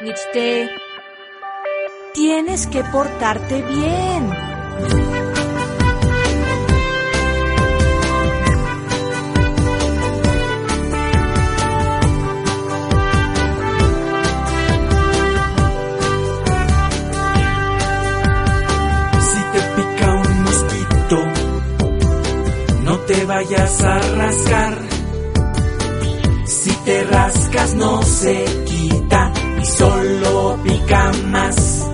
Nichte, tienes que portarte bien. Si te pica un mosquito, no te vayas a rascar. Si te rascas no se quita y solo pica más.